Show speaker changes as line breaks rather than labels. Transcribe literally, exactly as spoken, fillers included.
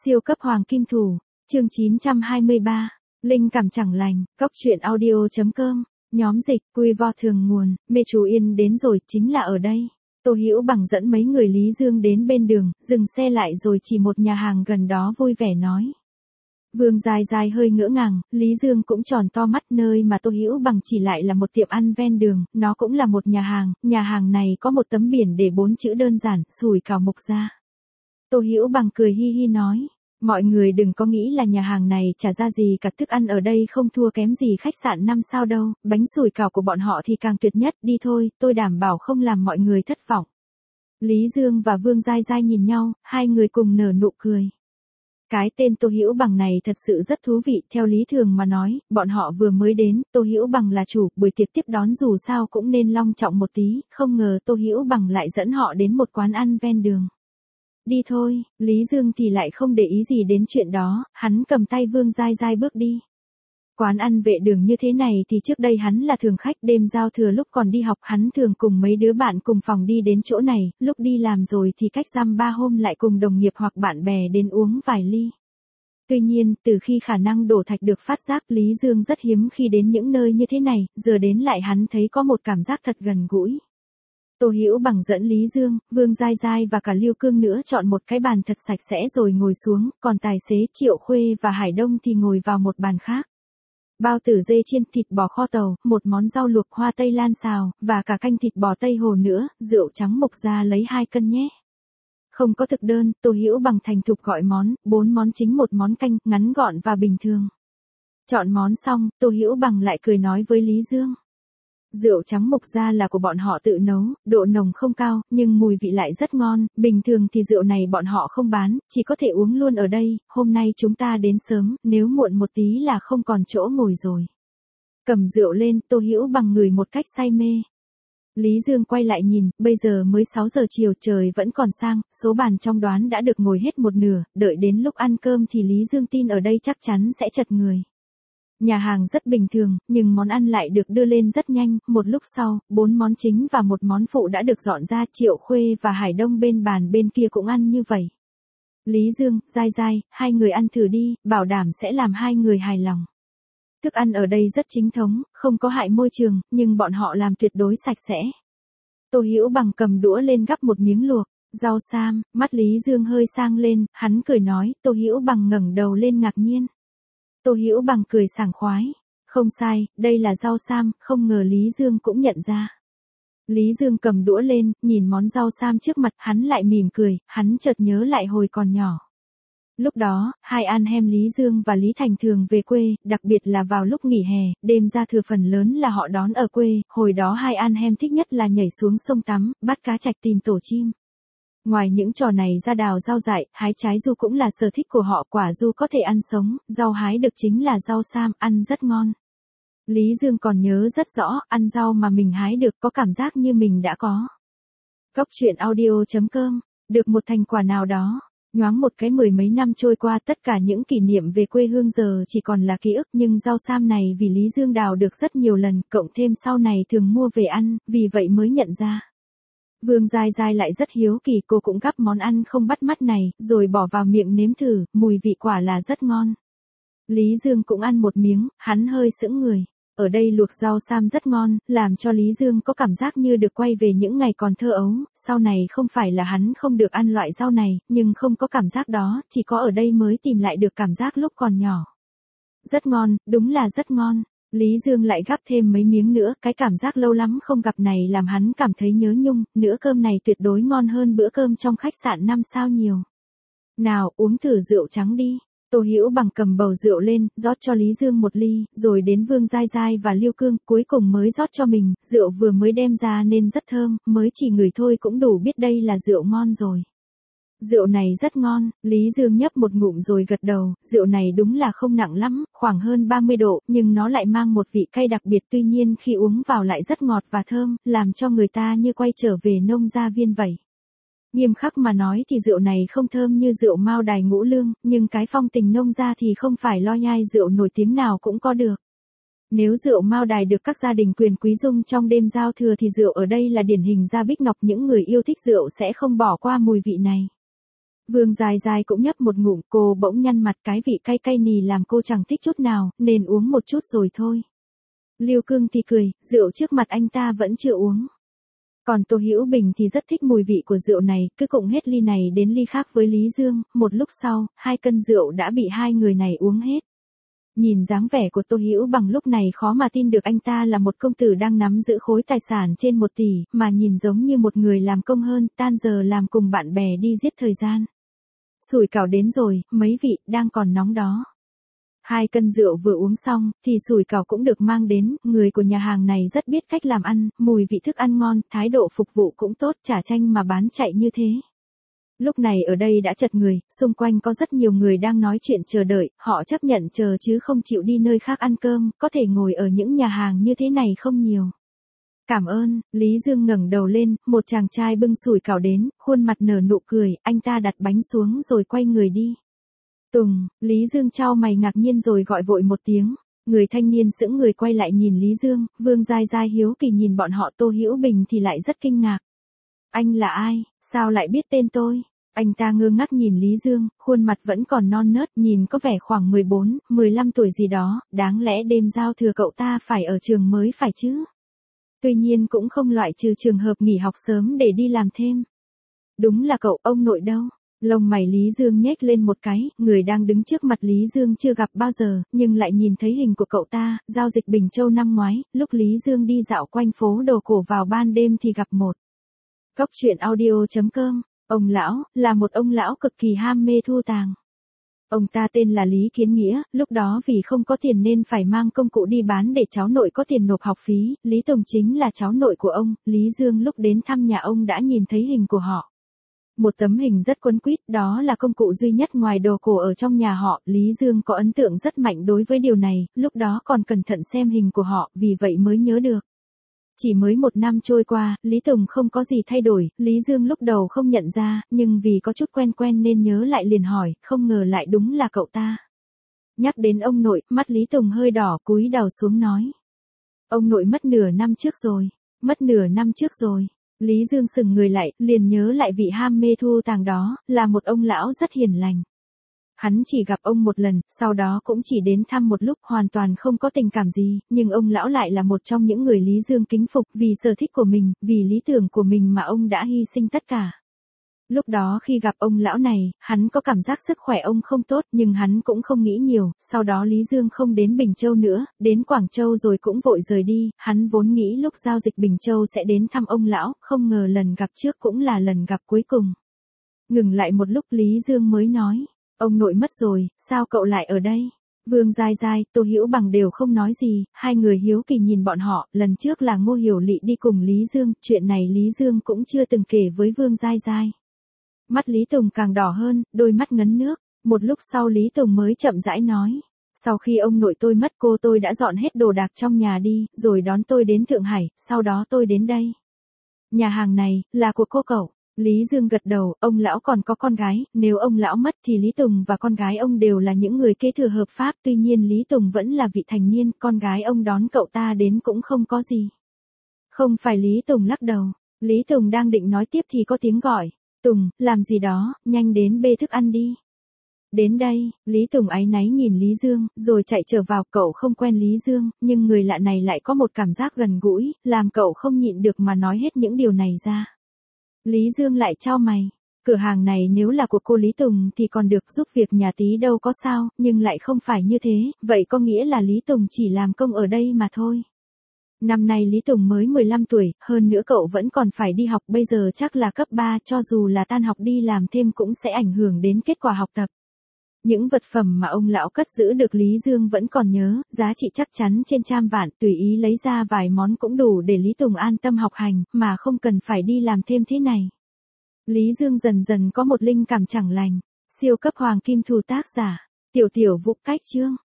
Siêu cấp hoàng kim thủ, chương chín trăm hai mươi ba, linh cảm chẳng lành, cóc truyện audio.com, nhóm dịch, quy vo thường nguồn, mê chú yên đến rồi, chính là ở đây. Tô Hữu Bằng dẫn mấy người Lý Dương đến bên đường, dừng xe lại rồi chỉ một nhà hàng gần đó vui vẻ nói. Vương Giai Giai hơi ngỡ ngàng, Lý Dương cũng tròn to mắt, nơi mà Tô Hữu Bằng chỉ lại là một tiệm ăn ven đường, nó cũng là một nhà hàng, nhà hàng này có một tấm biển để bốn chữ đơn giản, sủi cảo mục gia. Tô Hữu Bằng cười hi hi nói, mọi người đừng có nghĩ là nhà hàng này chả ra gì cả, thức ăn ở đây không thua kém gì khách sạn năm sao đâu, bánh sủi cảo của bọn họ thì càng tuyệt nhất, đi thôi, tôi đảm bảo không làm mọi người thất vọng. Lý Dương và Vương Giai Giai nhìn nhau, hai người cùng nở nụ cười. Cái tên Tô Hữu Bằng này thật sự rất thú vị, theo lý thường mà nói, bọn họ vừa mới đến, Tô Hữu Bằng là chủ, buổi tiệc tiếp đón dù sao cũng nên long trọng một tí, không ngờ Tô Hữu Bằng lại dẫn họ đến một quán ăn ven đường. Đi thôi, Lý Dương thì lại không để ý gì đến chuyện đó, hắn cầm tay Vương Giai Giai bước đi. Quán ăn vệ đường như thế này thì trước đây hắn là thường khách, đêm giao thừa lúc còn đi học hắn thường cùng mấy đứa bạn cùng phòng đi đến chỗ này, lúc đi làm rồi thì cách dăm ba hôm lại cùng đồng nghiệp hoặc bạn bè đến uống vài ly. Tuy nhiên, từ khi khả năng đổ thạch được phát giác, Lý Dương rất hiếm khi đến những nơi như thế này, giờ đến lại hắn thấy có một cảm giác thật gần gũi. Tô Hữu Bằng dẫn Lý Dương, Vương Giai Giai và cả Lưu Cương nữa chọn một cái bàn thật sạch sẽ rồi ngồi xuống, còn tài xế Triệu Khuê và Hải Đông thì ngồi vào một bàn khác. Bao tử dê chiên, thịt bò kho tàu, một món rau luộc, hoa tây lan xào, và cả canh thịt bò Tây Hồ nữa, rượu trắng mục gia lấy hai cân nhé. Không có thực đơn, Tô Hữu Bằng thành thục gọi món, bốn món chính một món canh, ngắn gọn và bình thường. Chọn món xong, Tô Hữu Bằng lại cười nói với Lý Dương. Rượu trắng mục gia là của bọn họ tự nấu, độ nồng không cao, nhưng mùi vị lại rất ngon, bình thường thì rượu này bọn họ không bán, chỉ có thể uống luôn ở đây, hôm nay chúng ta đến sớm, nếu muộn một tí là không còn chỗ ngồi rồi. Cầm rượu lên, Tô Hữu Bằng ngửi một cách say mê. Lý Dương quay lại nhìn, bây giờ mới sáu giờ chiều, trời vẫn còn sang, số bàn trong đoán đã được ngồi hết một nửa, đợi đến lúc ăn cơm thì Lý Dương tin ở đây chắc chắn sẽ chật người. Nhà hàng rất bình thường, nhưng món ăn lại được đưa lên rất nhanh, một lúc sau, bốn món chính và một món phụ đã được dọn ra, Triệu Khuê và Hải Đông bên bàn bên kia cũng ăn như vậy. Lý Dương, Giai Giai, hai người ăn thử đi, bảo đảm sẽ làm hai người hài lòng. Thức ăn ở đây rất chính thống, không có hại môi trường, nhưng bọn họ làm tuyệt đối sạch sẽ. Tô Hữu Bằng cầm đũa lên gắp một miếng luộc, rau sam, mắt Lý Dương hơi sang lên, hắn cười nói, Tô Hữu Bằng ngẩng đầu lên ngạc nhiên. Tô Hữu Bằng cười sảng khoái, không sai, đây là rau sam, không ngờ Lý Dương cũng nhận ra. Lý Dương cầm đũa lên, nhìn món rau sam trước mặt, hắn lại mỉm cười, hắn chợt nhớ lại hồi còn nhỏ. Lúc đó, hai anh em Lý Dương và Lý Thành thường về quê, đặc biệt là vào lúc nghỉ hè, đêm ra thừa phần lớn là họ đón ở quê, hồi đó hai anh em thích nhất là nhảy xuống sông tắm, bắt cá trạch tìm tổ chim. Ngoài những trò này ra đào rau dại, hái trái du cũng là sở thích của họ, quả du có thể ăn sống, rau hái được chính là rau sam, ăn rất ngon. Lý Dương còn nhớ rất rõ, ăn rau mà mình hái được có cảm giác như mình đã có. Cóc truyện audio.com, được một thành quả nào đó. Nhoáng một cái mười mấy năm trôi qua, tất cả những kỷ niệm về quê hương giờ chỉ còn là ký ức, nhưng rau sam này vì Lý Dương đào được rất nhiều lần, cộng thêm sau này thường mua về ăn, vì vậy mới nhận ra. Vương Giai Giai lại rất hiếu kỳ, cô cũng gắp món ăn không bắt mắt này, rồi bỏ vào miệng nếm thử, mùi vị quả là rất ngon. Lý Dương cũng ăn một miếng, hắn hơi sững người. Ở đây luộc rau sam rất ngon, làm cho Lý Dương có cảm giác như được quay về những ngày còn thơ ấu, sau này không phải là hắn không được ăn loại rau này, nhưng không có cảm giác đó, chỉ có ở đây mới tìm lại được cảm giác lúc còn nhỏ. Rất ngon, đúng là rất ngon. Lý Dương lại gắp thêm mấy miếng nữa, cái cảm giác lâu lắm không gặp này làm hắn cảm thấy nhớ nhung, bữa cơm này tuyệt đối ngon hơn bữa cơm trong khách sạn năm sao nhiều. Nào, uống thử rượu trắng đi. Tô Hữu Bằng cầm bầu rượu lên, rót cho Lý Dương một ly, rồi đến Vương Giai Giai và Lưu Cương, cuối cùng mới rót cho mình, rượu vừa mới đem ra nên rất thơm, mới chỉ ngửi thôi cũng đủ biết đây là rượu ngon rồi. Rượu này rất ngon, Lý Dương nhấp một ngụm rồi gật đầu, rượu này đúng là không nặng lắm, khoảng hơn ba mươi độ, nhưng nó lại mang một vị cay đặc biệt, tuy nhiên khi uống vào lại rất ngọt và thơm, làm cho người ta như quay trở về nông gia viên vậy. Nghiêm khắc mà nói thì rượu này không thơm như rượu Mao Đài Ngũ Lương, nhưng cái phong tình nông gia thì không phải lo nhai rượu nổi tiếng nào cũng có được. Nếu rượu Mao Đài được các gia đình quyền quý dung trong đêm giao thừa thì rượu ở đây là điển hình gia bích ngọc, những người yêu thích rượu sẽ không bỏ qua mùi vị này. Vương Giai Giai cũng nhấp một ngụm, cô bỗng nhăn mặt, cái vị cay cay nì làm cô chẳng thích chút nào, nên uống một chút rồi thôi. Lưu Cương thì cười, rượu trước mặt anh ta vẫn chưa uống. Còn Tô Hữu Bình thì rất thích mùi vị của rượu này, cứ cộng hết ly này đến ly khác với Lý Dương, một lúc sau, hai cân rượu đã bị hai người này uống hết. Nhìn dáng vẻ của Tô Hữu Bằng lúc này khó mà tin được anh ta là một công tử đang nắm giữ khối tài sản trên một tỷ, mà nhìn giống như một người làm công hơn, tan giờ làm cùng bạn bè đi giết thời gian. Sủi cảo đến rồi, mấy vị, đang còn nóng đó. Hai cân rượu vừa uống xong, thì sủi cảo cũng được mang đến, người của nhà hàng này rất biết cách làm ăn, mùi vị thức ăn ngon, thái độ phục vụ cũng tốt, chả tranh mà bán chạy như thế. Lúc này ở đây đã chật người, xung quanh có rất nhiều người đang nói chuyện chờ đợi, họ chấp nhận chờ chứ không chịu đi nơi khác ăn cơm, có thể ngồi ở những nhà hàng như thế này không nhiều. Cảm ơn, Lý Dương ngẩng đầu lên, một chàng trai bưng sủi cảo đến, khuôn mặt nở nụ cười, anh ta đặt bánh xuống rồi quay người đi. Tùng, Lý Dương chau mày ngạc nhiên rồi gọi vội một tiếng. Người thanh niên sững người quay lại nhìn Lý Dương, Vương Giai Giai hiếu kỳ nhìn bọn họ, Tô Hữu Bình thì lại rất kinh ngạc. Anh là ai, sao lại biết tên tôi? Anh ta ngơ ngác nhìn Lý Dương, khuôn mặt vẫn còn non nớt, nhìn có vẻ khoảng mười bốn, mười lăm tuổi gì đó, đáng lẽ đêm giao thừa cậu ta phải ở trường mới phải chứ. Tuy nhiên cũng không loại trừ trường hợp nghỉ học sớm để đi làm thêm. Đúng là cậu, ông nội đâu? Lông mày Lý Dương nhếch lên một cái, người đang đứng trước mặt Lý Dương chưa gặp bao giờ, nhưng lại nhìn thấy hình của cậu ta, giao dịch Bình Châu năm ngoái, lúc Lý Dương đi dạo quanh phố đồ cổ vào ban đêm thì gặp một. Cốc truyện audio chấm com, ông lão, là một ông lão cực kỳ ham mê thu tàng. Ông ta tên là Lý Kiến Nghĩa, lúc đó vì không có tiền nên phải mang công cụ đi bán để cháu nội có tiền nộp học phí, Lý Tùng chính là cháu nội của ông, Lý Dương lúc đến thăm nhà ông đã nhìn thấy hình của họ. Một tấm hình rất quấn quýt, đó là công cụ duy nhất ngoài đồ cổ ở trong nhà họ, Lý Dương có ấn tượng rất mạnh đối với điều này, lúc đó còn cẩn thận xem hình của họ, vì vậy mới nhớ được. Chỉ mới một năm trôi qua, Lý Tùng không có gì thay đổi, Lý Dương lúc đầu không nhận ra, nhưng vì có chút quen quen nên nhớ lại liền hỏi, không ngờ lại đúng là cậu ta. Nhắc đến ông nội, mắt Lý Tùng hơi đỏ, cúi đầu xuống nói. Ông nội mất nửa năm trước rồi, mất nửa năm trước rồi. Lý Dương sừng người lại, liền nhớ lại vị ham mê thu tàng đó, là một ông lão rất hiền lành. Hắn chỉ gặp ông một lần, sau đó cũng chỉ đến thăm một lúc, hoàn toàn không có tình cảm gì, nhưng ông lão lại là một trong những người Lý Dương kính phục, vì sở thích của mình, vì lý tưởng của mình mà ông đã hy sinh tất cả. Lúc đó khi gặp ông lão này, hắn có cảm giác sức khỏe ông không tốt, nhưng hắn cũng không nghĩ nhiều, sau đó Lý Dương không đến Bình Châu nữa, đến Quảng Châu rồi cũng vội rời đi, hắn vốn nghĩ lúc giao dịch Bình Châu sẽ đến thăm ông lão, không ngờ lần gặp trước cũng là lần gặp cuối cùng. Ngừng lại một lúc Lý Dương mới nói, ông nội mất rồi, sao cậu lại ở đây? Vương Giai Giai, Tô Hữu Bằng đều không nói gì, hai người hiếu kỳ nhìn bọn họ, lần trước là Ngô Hiểu Lị đi cùng Lý Dương, chuyện này Lý Dương cũng chưa từng kể với Vương Giai Giai. Mắt Lý Tùng càng đỏ hơn, đôi mắt ngấn nước, một lúc sau Lý Tùng mới chậm rãi nói. Sau khi ông nội tôi mất cô tôi đã dọn hết đồ đạc trong nhà đi, rồi đón tôi đến Thượng Hải, sau đó tôi đến đây. Nhà hàng này, là của cô cậu. Lý Dương gật đầu, ông lão còn có con gái, nếu ông lão mất thì Lý Tùng và con gái ông đều là những người kế thừa hợp pháp, tuy nhiên Lý Tùng vẫn là vị thành niên, con gái ông đón cậu ta đến cũng không có gì. Không phải, Lý Tùng lắc đầu, Lý Tùng đang định nói tiếp thì có tiếng gọi. Tùng, làm gì đó, nhanh đến bê thức ăn đi. Đến đây, Lý Tùng áy náy nhìn Lý Dương, rồi chạy trở vào, cậu không quen Lý Dương, nhưng người lạ này lại có một cảm giác gần gũi, làm cậu không nhịn được mà nói hết những điều này ra. Lý Dương lại chau mày, cửa hàng này nếu là của cô Lý Tùng thì còn được, giúp việc nhà tí đâu có sao, nhưng lại không phải như thế, vậy có nghĩa là Lý Tùng chỉ làm công ở đây mà thôi. Năm nay Lý Tùng mới mười lăm tuổi, hơn nữa cậu vẫn còn phải đi học, bây giờ chắc là cấp ba, cho dù là tan học đi làm thêm cũng sẽ ảnh hưởng đến kết quả học tập. Những vật phẩm mà ông lão cất giữ được Lý Dương vẫn còn nhớ, giá trị chắc chắn trên trăm vạn, tùy ý lấy ra vài món cũng đủ để Lý Tùng an tâm học hành, mà không cần phải đi làm thêm thế này. Lý Dương dần dần có một linh cảm chẳng lành, siêu cấp hoàng kim thù tác giả, Tiểu Tiểu Vũ, cách chương.